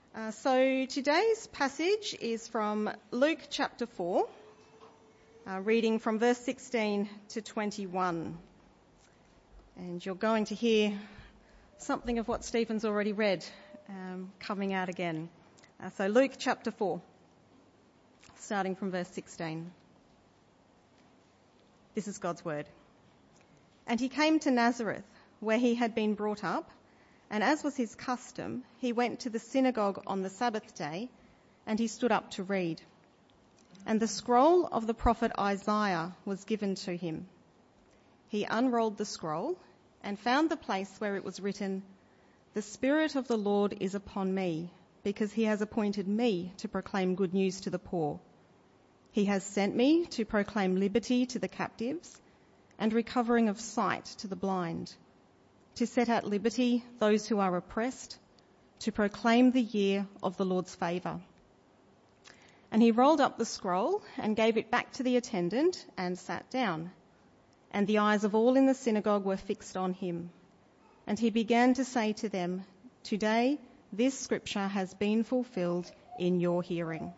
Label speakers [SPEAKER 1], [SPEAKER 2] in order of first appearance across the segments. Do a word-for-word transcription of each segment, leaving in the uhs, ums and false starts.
[SPEAKER 1] Uh, so today's passage is from Luke chapter four, uh, reading from verse sixteen to twenty-one. And you're going to hear something of what Stephen's already read um, coming out again. Uh, so Luke chapter four, starting from verse sixteen. This is God's word. And he came to Nazareth, where he had been brought up. And as was his custom, he went to the synagogue on the Sabbath day, and he stood up to read. And the scroll of the prophet Isaiah was given to him. He unrolled the scroll and found the place where it was written, "The Spirit of the Lord is upon me, because he has appointed me to proclaim good news to the poor. He has sent me to proclaim liberty to the captives and recovering of sight to the blind, to set at liberty those who are oppressed, to proclaim the year of the Lord's favour." And he rolled up the scroll and gave it back to the attendant and sat down. And the eyes of all in the synagogue were fixed on him. And he began to say to them, "Today this scripture has been fulfilled in your hearing."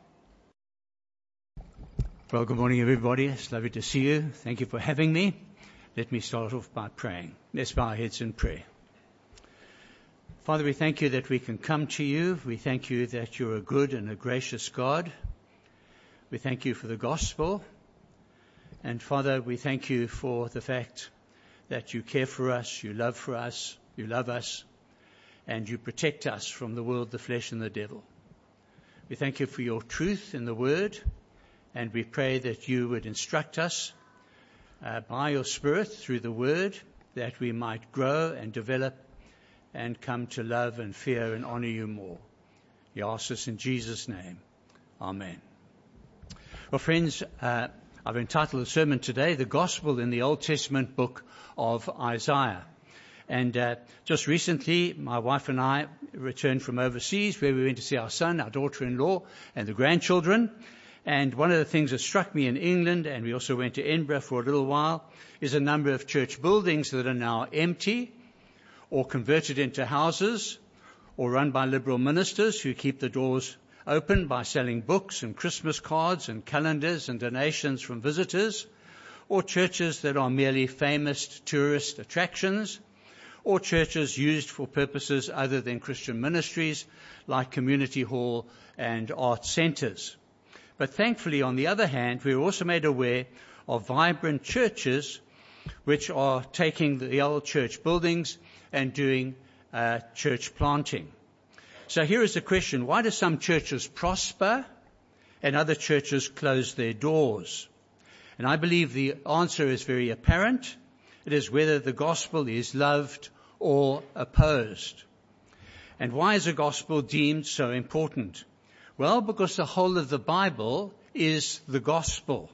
[SPEAKER 2] Well, good morning, everybody. It's lovely to see you. Thank you for having me. Let me start off by praying. Let's bow our heads in prayer. Father, we thank you that we can come to you. We thank you that you're a good and a gracious God. We thank you for the gospel. And Father, we thank you for the fact that you care for us, you love for us, you love us, and you protect us from the world, the flesh, and the devil. We thank you for your truth in the word, and we pray that you would instruct us Uh, by your Spirit through the Word, that we might grow and develop and come to love and fear and honour you more. We ask this in Jesus' name. Amen. Well, friends, uh, I've entitled the sermon today, "The Gospel in the Old Testament Book of Isaiah." And uh, just recently, my wife and I returned from overseas, where we went to see our son, our daughter-in-law, and the grandchildren. And one of the things that struck me in England, and we also went to Edinburgh for a little while, is a number of church buildings that are now empty or converted into houses or run by liberal ministers who keep the doors open by selling books and Christmas cards and calendars and donations from visitors, or churches that are merely famous tourist attractions, or churches used for purposes other than Christian ministries like community hall and art centres. But thankfully, on the other hand, we are also made aware of vibrant churches which are taking the old church buildings and doing uh, church planting. So here is the question: why do some churches prosper and other churches close their doors? And I believe the answer is very apparent. It is whether the gospel is loved or opposed. And why is the gospel deemed so important? Well, because the whole of the Bible is the gospel.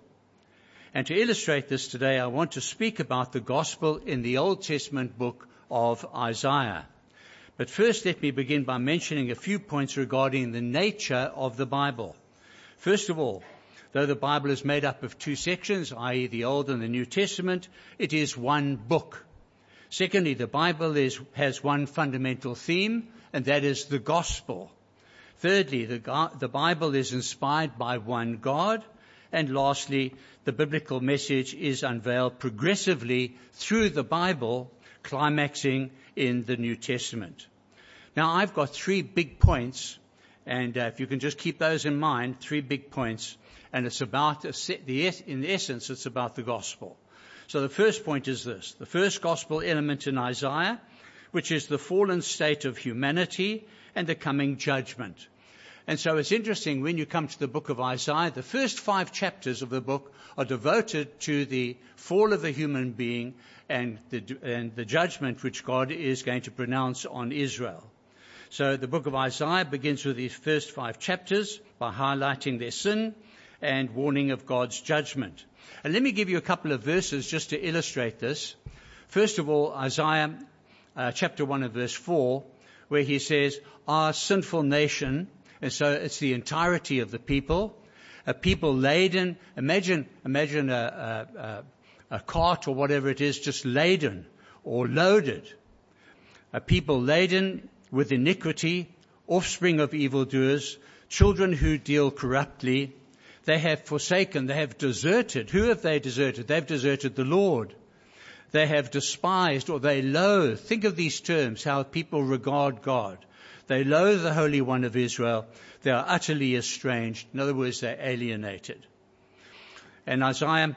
[SPEAKER 2] And to illustrate this today, I want to speak about the gospel in the Old Testament book of Isaiah. But first, let me begin by mentioning a few points regarding the nature of the Bible. First of all, though the Bible is made up of two sections, that is the Old and the New Testament, it is one book. Secondly, the Bible is, has one fundamental theme, and that is the gospel. Thirdly, the, the Bible is inspired by one God. And lastly, the biblical message is unveiled progressively through the Bible, climaxing in the New Testament. Now, I've got three big points, and uh, if you can just keep those in mind, three big points, and it's about, the in essence, it's about the gospel. So the first point is this: the first gospel element in Isaiah, which is the fallen state of humanity and the coming judgment. And so it's interesting, when you come to the book of Isaiah, the first five chapters of the book are devoted to the fall of the human being and the, and the judgment which God is going to pronounce on Israel. So the book of Isaiah begins with these first five chapters by highlighting their sin and warning of God's judgment. And let me give you a couple of verses just to illustrate this. First of all, Isaiah uh, chapter one and verse four, where he says, "Our sinful nation," and so it's the entirety of the people, a people laden, imagine imagine a, a, a cart or whatever it is, just laden or loaded, a people laden with iniquity offspring of evildoers, children who deal corruptly. They have forsaken, they have deserted. Who have they deserted? They've deserted the Lord. They have despised or they loathe. Think of these terms, how people regard God. They loathe the Holy One of Israel. They are utterly estranged. In other words, they're alienated. And Isaiah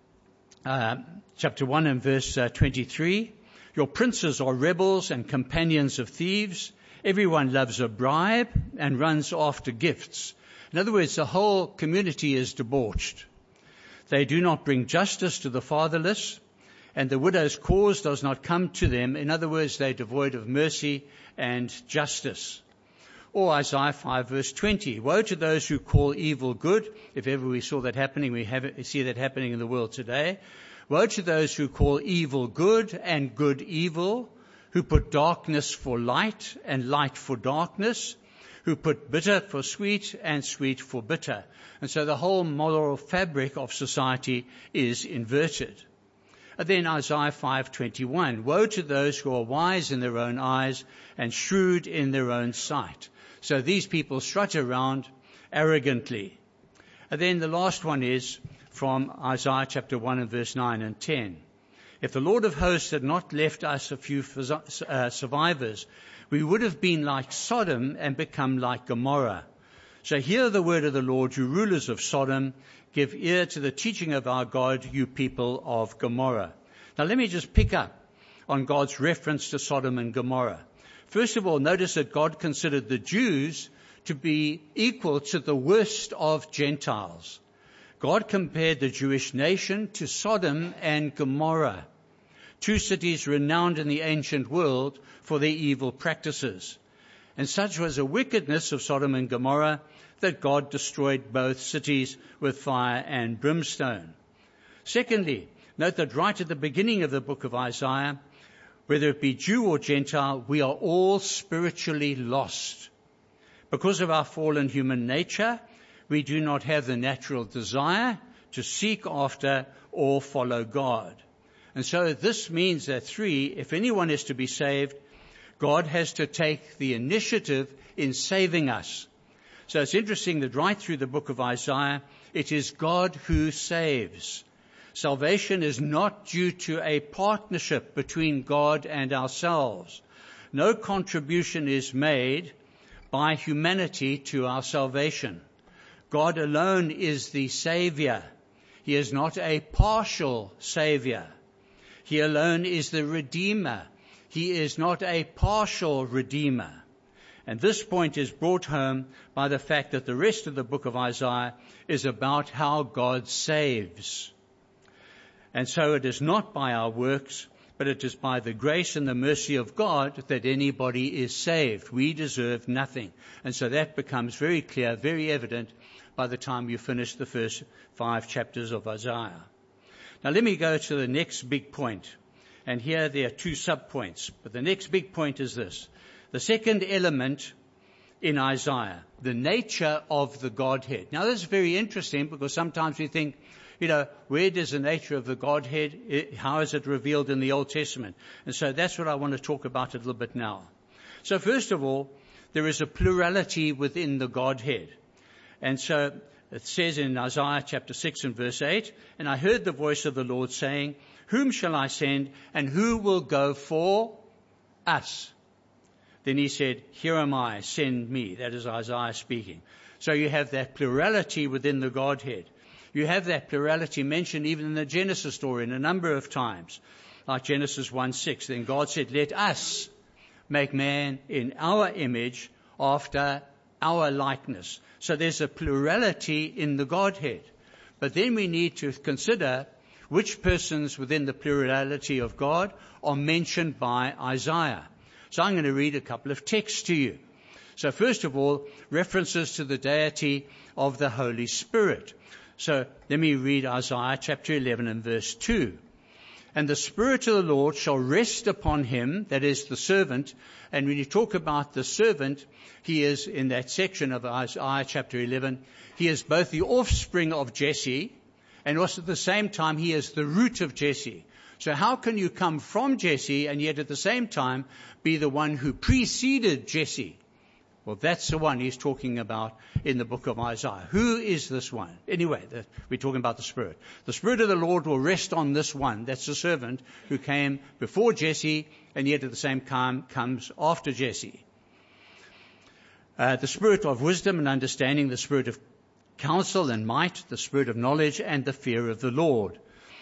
[SPEAKER 2] uh, chapter one and verse uh, twenty-three, your princes are rebels and companions of thieves. Everyone loves a bribe and runs after gifts. In other words, the whole community is debauched. They do not bring justice to the fatherless, and the widow's cause does not come to them. In other words, they're devoid of mercy and justice. Or Isaiah five verse twenty, woe to those who call evil good. If ever we saw that happening, we have it, see that happening in the world today. Woe to those who call evil good and good evil, who put darkness for light and light for darkness, who put bitter for sweet and sweet for bitter. And so the whole moral fabric of society is inverted. And then Isaiah five twenty-one, woe to those who are wise in their own eyes and shrewd in their own sight. So these people strut around arrogantly. And then the last one is from Isaiah chapter one and verse nine and ten. If the Lord of hosts had not left us a few uh, survivors, we would have been like Sodom and become like Gomorrah. So hear the word of the Lord, you rulers of Sodom. Give ear to the teaching of our God, you people of Gomorrah. Now let me just pick up on God's reference to Sodom and Gomorrah. First of all, notice that God considered the Jews to be equal to the worst of Gentiles. God compared the Jewish nation to Sodom and Gomorrah, two cities renowned in the ancient world for their evil practices. And such was the wickedness of Sodom and Gomorrah that God destroyed both cities with fire and brimstone. Secondly, note that right at the beginning of the book of Isaiah, whether it be Jew or Gentile, we are all spiritually lost. Because of our fallen human nature, we do not have the natural desire to seek after or follow God. And so this means that three, if anyone is to be saved, God has to take the initiative in saving us. So it's interesting that right through the book of Isaiah, it is God who saves. Salvation is not due to a partnership between God and ourselves. No contribution is made by humanity to our salvation. God alone is the Savior. He is not a partial Savior. He alone is the Redeemer. He is not a partial Redeemer. And this point is brought home by the fact that the rest of the book of Isaiah is about how God saves. And so it is not by our works, but it is by the grace and the mercy of God that anybody is saved. We deserve nothing. And so that becomes very clear, very evident by the time you finish the first five chapters of Isaiah. Now let me go to the next big point. And here there are two sub-points. But the next big point is this. The second element in Isaiah, the nature of the Godhead. Now this is very interesting because sometimes we think, you know, where does the nature of the Godhead, how is it revealed in the Old Testament? And so that's what I want to talk about a little bit now. So first of all, there is a plurality within the Godhead. And so it says in Isaiah chapter six and verse eight, and I heard the voice of the Lord saying, whom shall I send and who will go for us? Then he said, here am I, send me. That is Isaiah speaking. So you have that plurality within the Godhead. You have that plurality mentioned even in the Genesis story in a number of times, like Genesis one six. Then God said, let us make man in our image after our likeness. So there's a plurality in the Godhead. But then we need to consider which persons within the plurality of God are mentioned by Isaiah. So I'm going to read a couple of texts to you. So first of all, references to the deity of the Holy Spirit. So let me read Isaiah chapter eleven and verse two. And the Spirit of the Lord shall rest upon him, that is the servant. And when you talk about the servant, he is in that section of Isaiah chapter eleven, he is both the offspring of Jesse, and also at the same time he is the root of Jesse. So how can you come from Jesse and yet at the same time be the one who preceded Jesse? Well, that's the one he's talking about in the book of Isaiah. Who is this one? Anyway, the, we're talking about the Spirit. The Spirit of the Lord will rest on this one. That's the servant who came before Jesse and yet at the same time comes after Jesse. Uh, the Spirit of wisdom and understanding, the Spirit of counsel and might, the Spirit of knowledge and the fear of the Lord.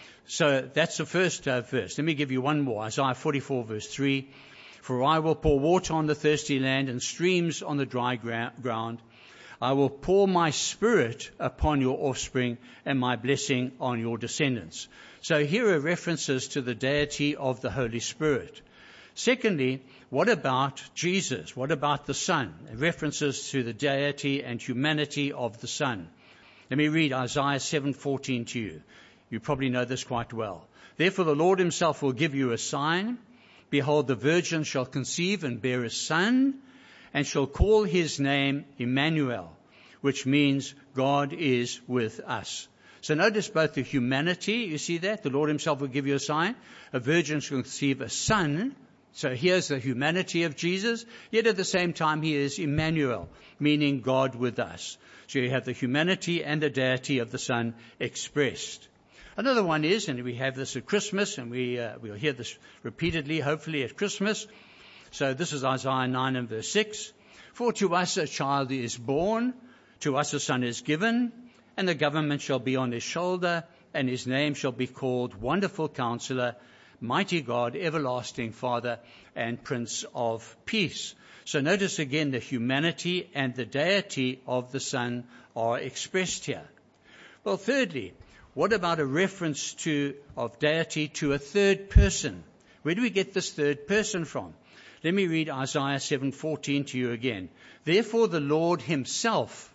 [SPEAKER 2] So that's the first uh, verse. Let me give you one more. Isaiah forty-four verse three. For I will pour water on the thirsty land and streams on the dry ground. I will pour my Spirit upon your offspring and my blessing on your descendants. So here are references to the deity of the Holy Spirit. Secondly, what about Jesus? What about the Son? References to the deity and humanity of the Son. Let me read Isaiah seven fourteen to you. You probably know this quite well. Therefore the Lord himself will give you a sign. Behold, the virgin shall conceive and bear a son, and shall call his name Emmanuel, which means God is with us. So notice both the humanity, you see that? The Lord himself will give you a sign. A virgin shall conceive a son. So here's the humanity of Jesus, yet at the same time he is Emmanuel, meaning God with us. So you have the humanity and the deity of the Son expressed. Another one is, and we have this at Christmas, and we, uh, we'll hear this repeatedly, hopefully at Christmas. So this is Isaiah nine and verse six. For to us a child is born, to us a son is given, and the government shall be on his shoulder, and his name shall be called Wonderful Counselor, Mighty God, Everlasting Father, and Prince of Peace. So notice again the humanity and the deity of the Son are expressed here. Well, thirdly, what about a reference to of deity to a third person? Where do we get this third person from? Let me read Isaiah seven fourteen to you again. Therefore the Lord himself,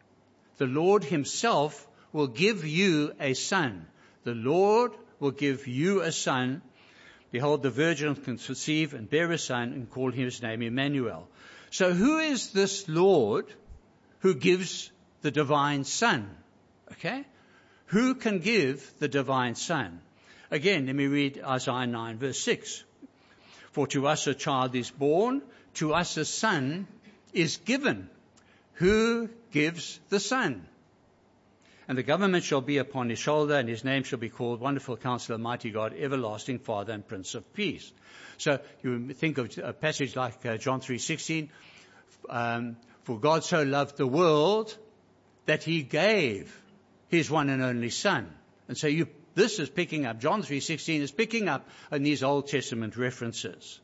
[SPEAKER 2] the Lord himself will give you a son. The Lord will give you a son. Behold, the virgin can conceive and bear a son and call his name Emmanuel. So who is this Lord who gives the divine Son? Okay? Who can give the divine Son? Again, let me read Isaiah nine verse six. For to us a child is born, to us a son is given. Who gives the Son? And the government shall be upon his shoulder, and his name shall be called Wonderful Counselor, Mighty God, Everlasting Father, and Prince of Peace. So you think of a passage like uh, John three sixteen. Um, For God so loved the world that he gave his one and only Son. And so you, this is picking up, John three sixteen is picking up on these Old Testament references.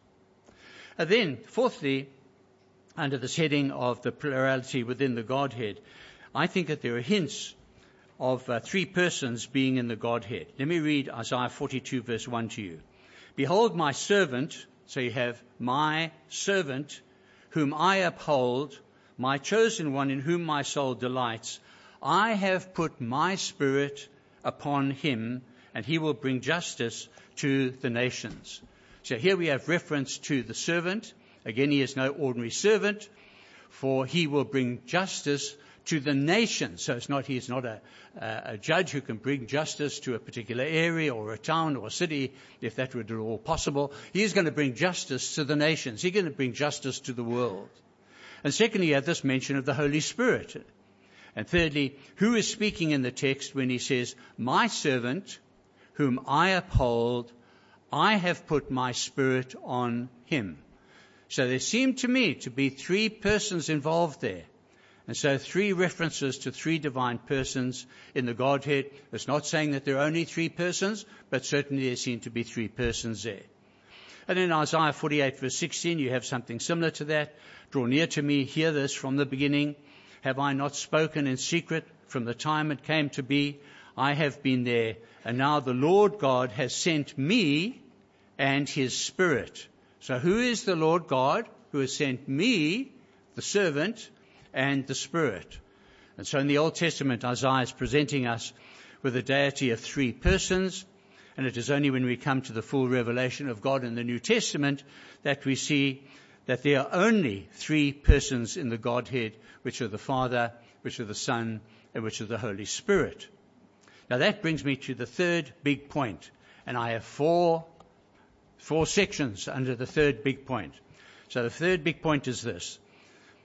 [SPEAKER 2] And then, fourthly, under this heading of the plurality within the Godhead, I think that there are hints of uh, three persons being in the Godhead. Let me read Isaiah forty-two verse one to you. Behold my servant, so you have my servant, whom I uphold, my chosen one in whom my soul delights. I have put my spirit upon him, and he will bring justice to the nations. So here we have reference to the servant. Again, he is no ordinary servant, for he will bring justice to the nations. So it's not, he is not a, a judge who can bring justice to a particular area or a town or a city, if that were at all possible. He is going to bring justice to the nations. He's going to bring justice to the world. And secondly, you have this mention of the Holy Spirit. And thirdly, who is speaking in the text when he says, my servant, whom I uphold, I have put my spirit on him. So there seem to me to be three persons involved there. And so three references to three divine persons in the Godhead. It's not saying that there are only three persons, but certainly there seem to be three persons there. And in Isaiah forty-eight verse sixteen, you have something similar to that. Draw near to me, hear this from the beginning. Have I not spoken in secret from the time it came to be? I have been there, and now the Lord God has sent me and his Spirit. So who is the Lord God who has sent me, the servant, and the Spirit? And so in the Old Testament, Isaiah is presenting us with a deity of three persons, and it is only when we come to the full revelation of God in the New Testament that we see that there are only three persons in the Godhead, which are the Father, which are the Son, and which are the Holy Spirit. Now that brings me to the third big point, and I have four, four sections under the third big point. So the third big point is this.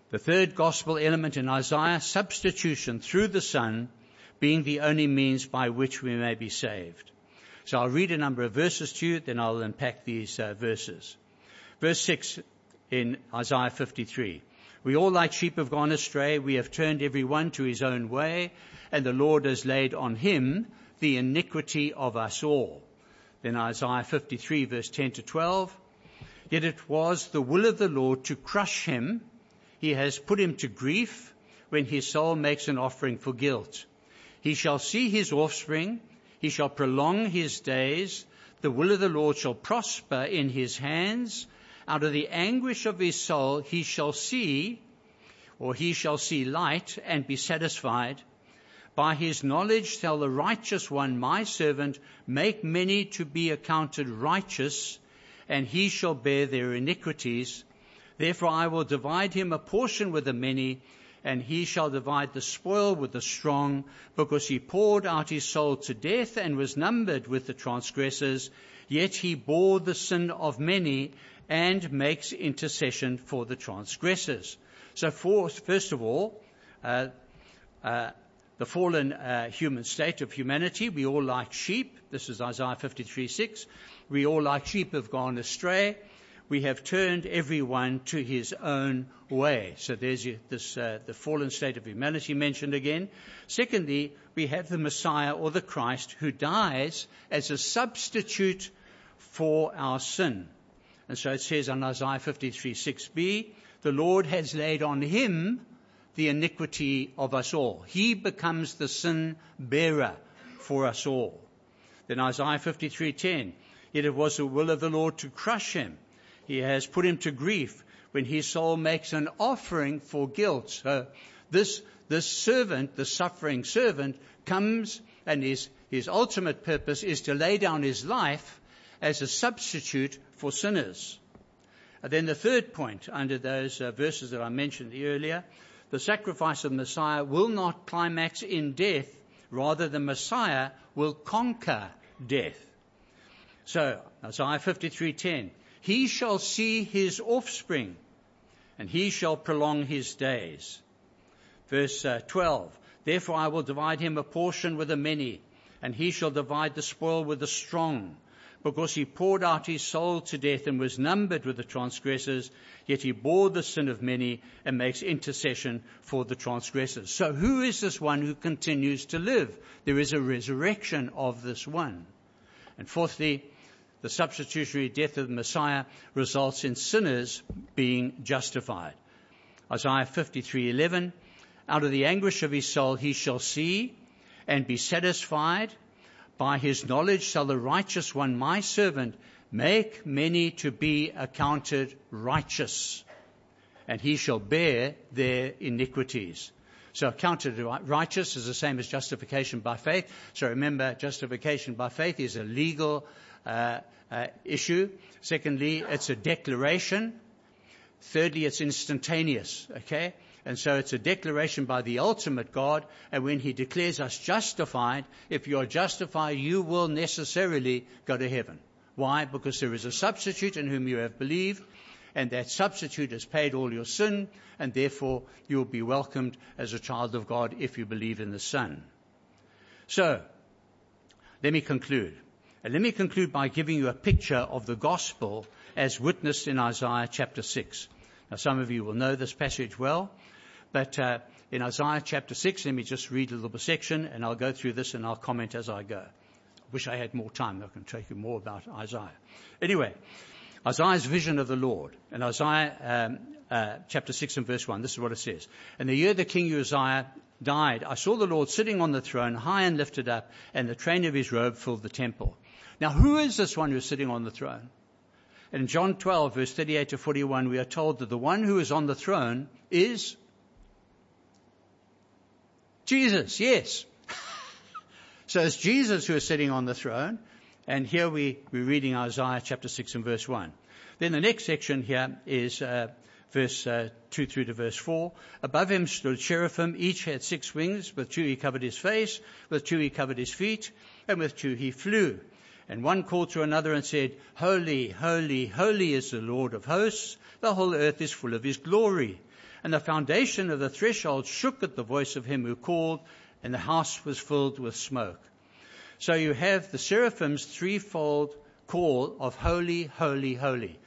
[SPEAKER 2] The third gospel element in Isaiah, substitution through the Son being the only means by which we may be saved. So I'll read a number of verses to you, then I'll unpack these uh, verses. Verse six in Isaiah fifty-three. We all like sheep have gone astray. We have turned every one to his own way, and the Lord has laid on him the iniquity of us all. Then Isaiah fifty-three, verse ten to twelve. Yet it was the will of the Lord to crush him. He has put him to grief when his soul makes an offering for guilt. He shall see his offspring. He shall prolong his days. The will of the Lord shall prosper in his hands. Out of the anguish of his soul he shall see, or he shall see light and be satisfied. By his knowledge shall the righteous one, my servant, make many to be accounted righteous, and he shall bear their iniquities. Therefore I will divide him a portion with the many, and he shall divide the spoil with the strong, because he poured out his soul to death and was numbered with the transgressors. Yet he bore the sin of many and makes intercession for the transgressors. So for, first of all, uh, uh, the fallen uh, human state of humanity, we all like sheep. This is Isaiah fifty-three six. We all like sheep have gone astray. We have turned everyone to his own way. So there's this uh, the fallen state of humanity mentioned again. Secondly, we have the Messiah or the Christ who dies as a substitute for our sin. And so it says on Isaiah fifty-three six b, the Lord has laid on him the iniquity of us all. He becomes the sin bearer for us all. Then Isaiah fifty-three ten, yet it was the will of the Lord to crush him. He has put him to grief when his soul makes an offering for guilt. So this, this servant, the suffering servant, comes and his, his ultimate purpose is to lay down his life as a substitute for sinners. And then the third point under those uh, verses that I mentioned earlier, the sacrifice of the Messiah will not climax in death. Rather, the Messiah will conquer death. So, Isaiah fifty-three ten, he shall see his offspring, and he shall prolong his days. Verse uh, twelve, therefore I will divide him a portion with the many, and he shall divide the spoil with the strong. Because he poured out his soul to death and was numbered with the transgressors, yet he bore the sin of many and makes intercession for the transgressors. So who is this one who continues to live? There is a resurrection of this one. And fourthly, the substitutionary death of the Messiah results in sinners being justified. Isaiah fifty-three eleven, out of the anguish of his soul he shall see and be satisfied. By his knowledge shall the righteous one, my servant, make many to be accounted righteous, and he shall bear their iniquities. So accounted righteous is the same as justification by faith. So remember, justification by faith is a legal uh, uh, issue. Secondly, it's a declaration. Thirdly, it's instantaneous, okay? And so it's a declaration by the ultimate God, and when he declares us justified, if you are justified, you will necessarily go to heaven. Why? Because there is a substitute in whom you have believed, and that substitute has paid all your sin, and therefore you will be welcomed as a child of God if you believe in the Son. So, let me conclude. And let me conclude by giving you a picture of the gospel as witnessed in Isaiah chapter six. Now, some of you will know this passage well. But uh, in Isaiah chapter six, let me just read a little section, and I'll go through this and I'll comment as I go. I wish I had more time. I can tell you more about Isaiah. Anyway, Isaiah's vision of the Lord. In Isaiah um, uh, chapter six and verse one, this is what it says. In the year that King Uzziah died, I saw the Lord sitting on the throne, high and lifted up, and the train of his robe filled the temple. Now, who is this one who's sitting on the throne? And in John twelve, verse thirty-eight to forty-one, we are told that the one who is on the throne is Jesus, yes. So it's Jesus who is sitting on the throne. And here we, we're reading Isaiah chapter six and verse one. Then the next section here is uh, verse uh, two through to verse four. Above him stood cherubim, each had six wings. With two he covered his face, with two he covered his feet, and with two he flew. And one called to another and said, Holy, holy, holy is the Lord of hosts. The whole earth is full of his glory. And the foundation of the threshold shook at the voice of him who called, and the house was filled with smoke. So you have the seraphim's threefold call of holy, holy, holy.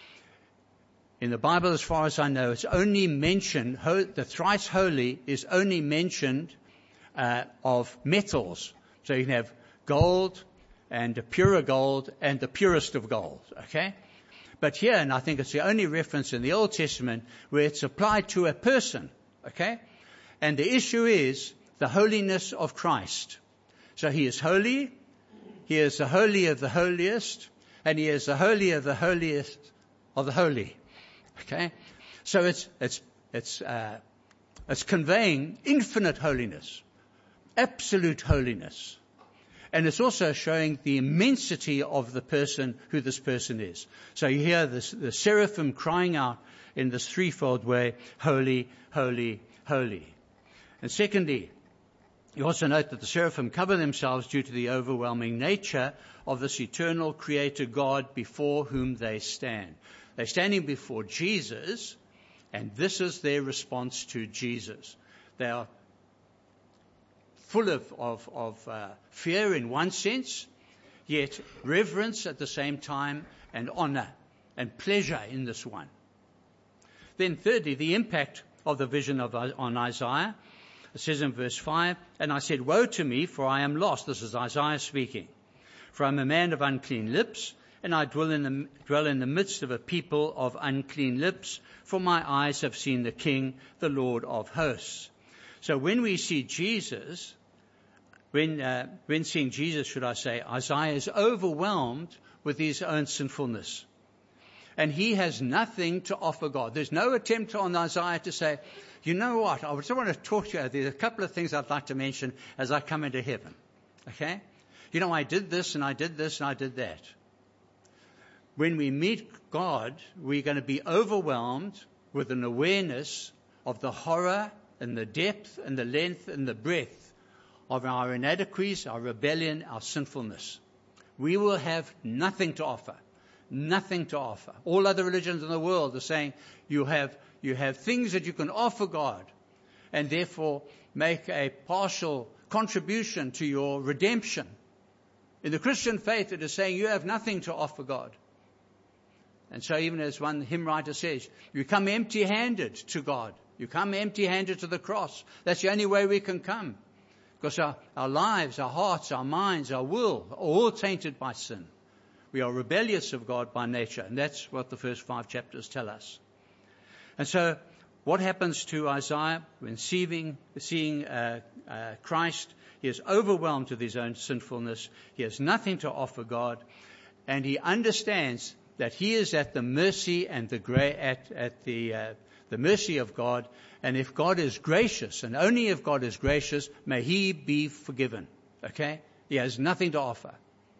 [SPEAKER 2] In the Bible, as far as I know, it's only mentioned, the thrice holy is only mentioned uh, of metals. So you can have gold and the purer gold and the purest of gold, okay? But here, and I think it's the only reference in the Old Testament where it's applied to a person, okay? And the issue is the holiness of Christ. So he is holy, he is the holy of the holiest, and he is the holy of the holiest of the holy. Okay, so it's it's it's uh, it's conveying infinite holiness, absolute holiness, and it's also showing the immensity of the person who this person is. So you hear this, the seraphim crying out in this threefold way: holy, holy, holy. And secondly, you also note that the seraphim cover themselves due to the overwhelming nature of this eternal creator God before whom they stand. They're standing before Jesus, and this is their response to Jesus. They are full of, of, of uh, fear in one sense, yet reverence at the same time, and honor and pleasure in this one. Then thirdly, the impact of the vision of, on Isaiah. It says in verse five, and I said, woe to me, for I am lost. This is Isaiah speaking. For I am a man of unclean lips, and I dwell in, the, dwell in the midst of a people of unclean lips, for my eyes have seen the King, the Lord of hosts. So when we see Jesus, when, uh, when seeing Jesus, should I say, Isaiah is overwhelmed with his own sinfulness. And he has nothing to offer God. There's no attempt on Isaiah to say, you know what, I just want to talk to you. There's a couple of things I'd like to mention as I come into heaven. Okay? You know, I did this and I did this and I did that. When we meet God, we're going to be overwhelmed with an awareness of the horror and the depth and the length and the breadth of our inadequacies, our rebellion, our sinfulness. We will have nothing to offer. Nothing to offer. All other religions in the world are saying you have, you have things that you can offer God, and therefore make a partial contribution to your redemption. In the Christian faith, it is saying you have nothing to offer God. And so even as one hymn writer says, you come empty-handed to God. You come empty-handed to the cross. That's the only way we can come. Because our, our lives, our hearts, our minds, our will are all tainted by sin. We are rebellious of God by nature. And that's what the first five chapters tell us. And so what happens to Isaiah when seeing, seeing uh, uh, Christ? He is overwhelmed with his own sinfulness. He has nothing to offer God. And he understands that he is at the mercy and the gra- at, at the uh, the mercy of God, and if God is gracious, and only if God is gracious, may he be forgiven. Okay? He has nothing to offer.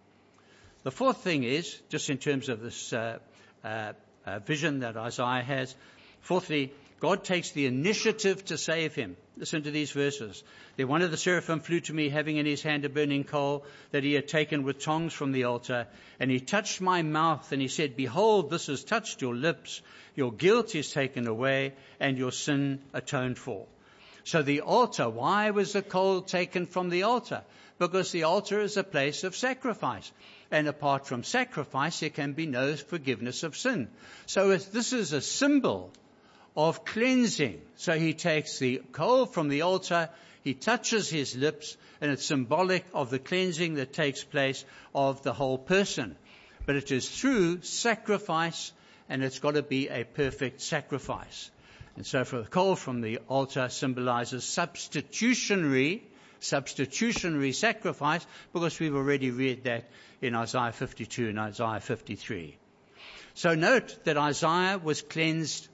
[SPEAKER 2] The fourth thing is, just in terms of this uh, uh, uh, vision that Isaiah has, fourthly, God takes the initiative to save him. Listen to these verses. Then one of the seraphim flew to me, having in his hand a burning coal that he had taken with tongs from the altar. And he touched my mouth, and he said, behold, this has touched your lips. Your guilt is taken away, and your sin atoned for. So the altar, why was the coal taken from the altar? Because the altar is a place of sacrifice. And apart from sacrifice, there can be no forgiveness of sin. So if this is a symbol of cleansing. So he takes the coal from the altar, he touches his lips, and it's symbolic of the cleansing that takes place of the whole person. But it is through sacrifice, and it's got to be a perfect sacrifice. And so for the coal from the altar symbolizes substitutionary, substitutionary sacrifice, because we've already read that in Isaiah fifty-two and Isaiah fifty-three. So note that Isaiah was cleansed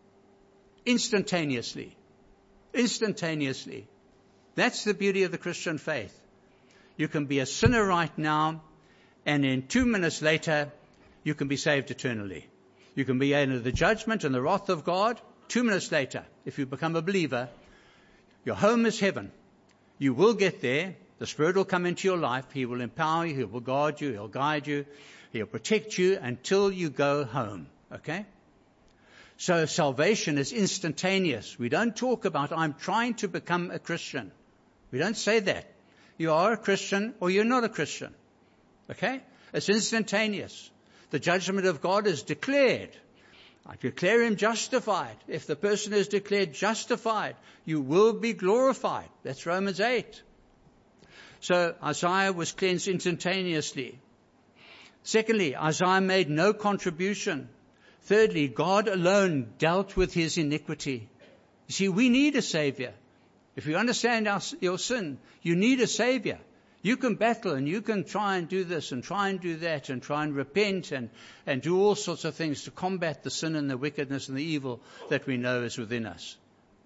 [SPEAKER 2] instantaneously. Instantaneously. That's the beauty of the Christian faith. You can be a sinner right now, and in two minutes later, you can be saved eternally. You can be under the judgment and the wrath of God. Two minutes later, if you become a believer, your home is heaven. You will get there. The Spirit will come into your life. He will empower you. He will guard you. He'll guide you. He'll protect you until you go home. Okay? So salvation is instantaneous. We don't talk about, I'm trying to become a Christian. We don't say that. You are a Christian or you're not a Christian. Okay? It's instantaneous. The judgment of God is declared. I declare him justified. If the person is declared justified, you will be glorified. That's Romans eight. So Isaiah was cleansed instantaneously. Secondly, Isaiah made no contribution. Thirdly, God alone dealt with his iniquity. You see, we need a Savior. If you understand our, your sin, you need a Savior. You can battle and you can try and do this and try and do that and try and repent and, and do all sorts of things to combat the sin and the wickedness and the evil that we know is within us.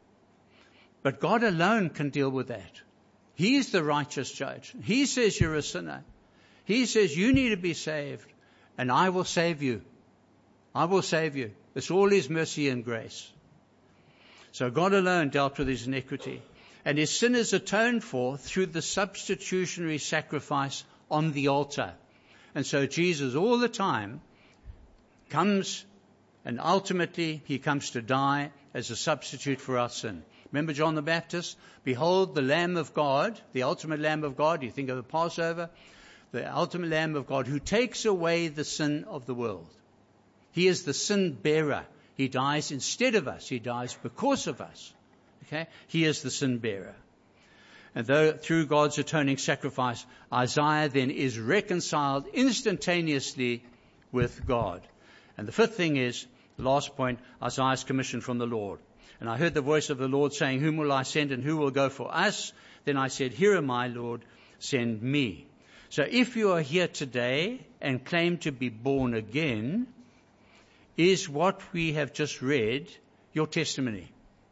[SPEAKER 2] But God alone can deal with that. He's the righteous judge. He says you're a sinner. He says you need to be saved, and I will save you. I will save you. It's all his mercy and grace. So God alone dealt with his iniquity. And his sin is atoned for through the substitutionary sacrifice on the altar. And so Jesus all the time comes, and ultimately he comes to die as a substitute for our sin. Remember John the Baptist? Behold the Lamb of God, the ultimate Lamb of God. You think of the Passover, the ultimate Lamb of God who takes away the sin of the world. He is the sin bearer. He dies instead of us. He dies because of us. Okay? He is the sin bearer. And though through God's atoning sacrifice, Isaiah then is reconciled instantaneously with God. And the fifth thing is, the last point, Isaiah's commission from the Lord. And I heard the voice of the Lord saying, whom will I send and who will go for us? Then I said, here am I, Lord, send me. So if you are here today and claim to be born again, is what we have just read your testimony?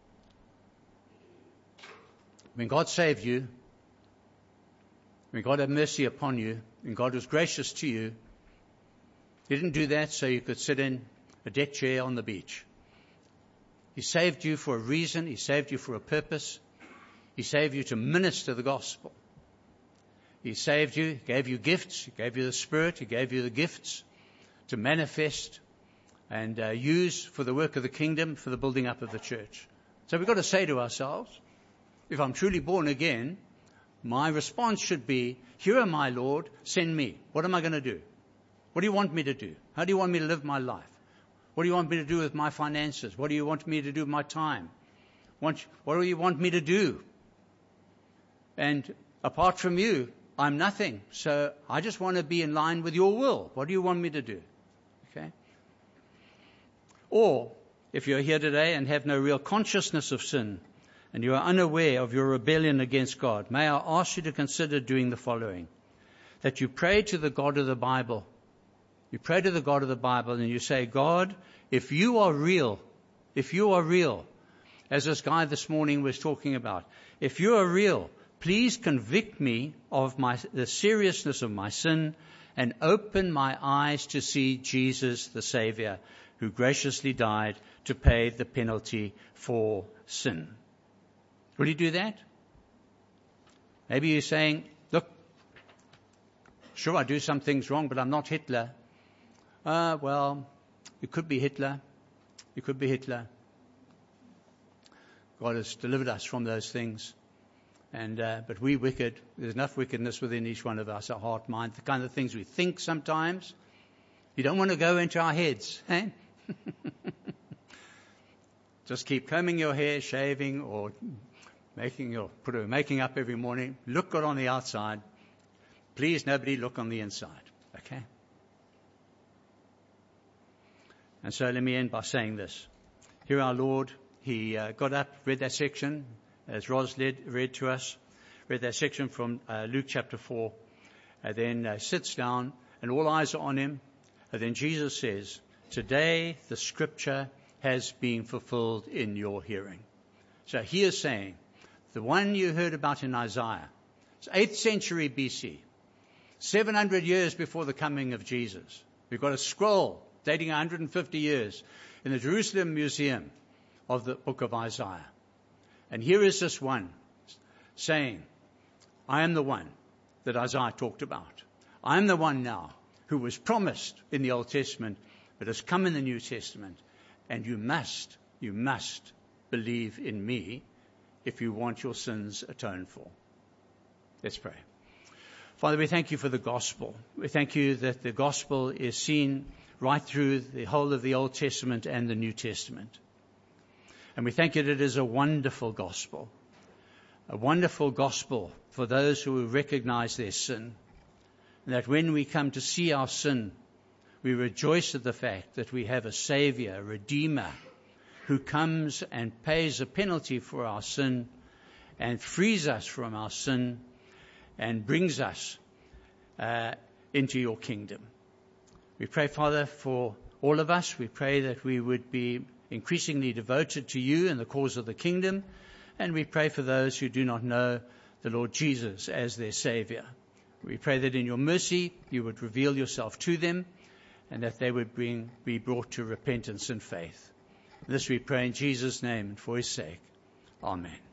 [SPEAKER 2] When God saved you, when God had mercy upon you, when God was gracious to you, He didn't do that so you could sit in a deck chair on the beach. He saved you for a reason. He saved you for a purpose. He saved you to minister the gospel. He saved you, gave you gifts. He gave you the Spirit. He gave you the gifts to manifest and uh, use for the work of the kingdom, for the building up of the church. So we've got to say to ourselves, if I'm truly born again, my response should be, here am I, Lord, send me. What am I going to do? What do you want me to do? How do you want me to live my life? What do you want me to do with my finances? What do you want me to do with my time? What, what do you want me to do? And apart from you, I'm nothing. So I just want to be in line with your will. What do you want me to do? Okay? Or, if you're here today and have no real consciousness of sin, and you are unaware of your rebellion against God, may I ask you to consider doing the following. That you pray to the God of the Bible. You pray to the God of the Bible and you say, God, if you are real, if you are real, as this guy this morning was talking about, if you are real, please convict me of my, the seriousness of my sin and open my eyes to see Jesus, the Savior, who graciously died to pay the penalty for sin. Will you do that? Maybe you're saying, look, sure, I do some things wrong, but I'm not Hitler. Uh, well, you could be Hitler. You could be Hitler. God has delivered us from those things. And uh, but we wicked. There's enough wickedness within each one of us, our heart, mind, the kind of things we think sometimes. You don't want to go into our heads. Eh? Just keep combing your hair, shaving, or making your put a making up every morning. Look good on the outside. Please, nobody look on the inside. Okay? And so let me end by saying this. Here our Lord, He uh, got up, read that section, as Ros led, read to us, read that section from uh, Luke chapter four, and then uh, sits down, and all eyes are on Him. And then Jesus says, today the scripture has been fulfilled in your hearing. So He is saying, the one you heard about in Isaiah, it's eighth century B C, seven hundred years before the coming of Jesus. We've got a scroll dating one hundred fifty years in the Jerusalem Museum of the book of Isaiah. And here is this one saying, I am the one that Isaiah talked about. I am the one now who was promised in the Old Testament, but has come in the New Testament. And you must, you must believe in me if you want your sins atoned for. Let's pray. Father, we thank you for the gospel. We thank you that the gospel is seen right through the whole of the Old Testament and the New Testament. And we thank you that it is a wonderful gospel, a wonderful gospel for those who recognize their sin. And that when we come to see our sin, we rejoice at the fact that we have a Savior, a Redeemer, who comes and pays a penalty for our sin and frees us from our sin and brings us uh, into your kingdom. We pray, Father, for all of us. We pray that we would be increasingly devoted to you and the cause of the kingdom. And we pray for those who do not know the Lord Jesus as their Savior. We pray that in your mercy you would reveal yourself to them and that they would bring, be brought to repentance and faith. This we pray in Jesus' name and for his sake. Amen.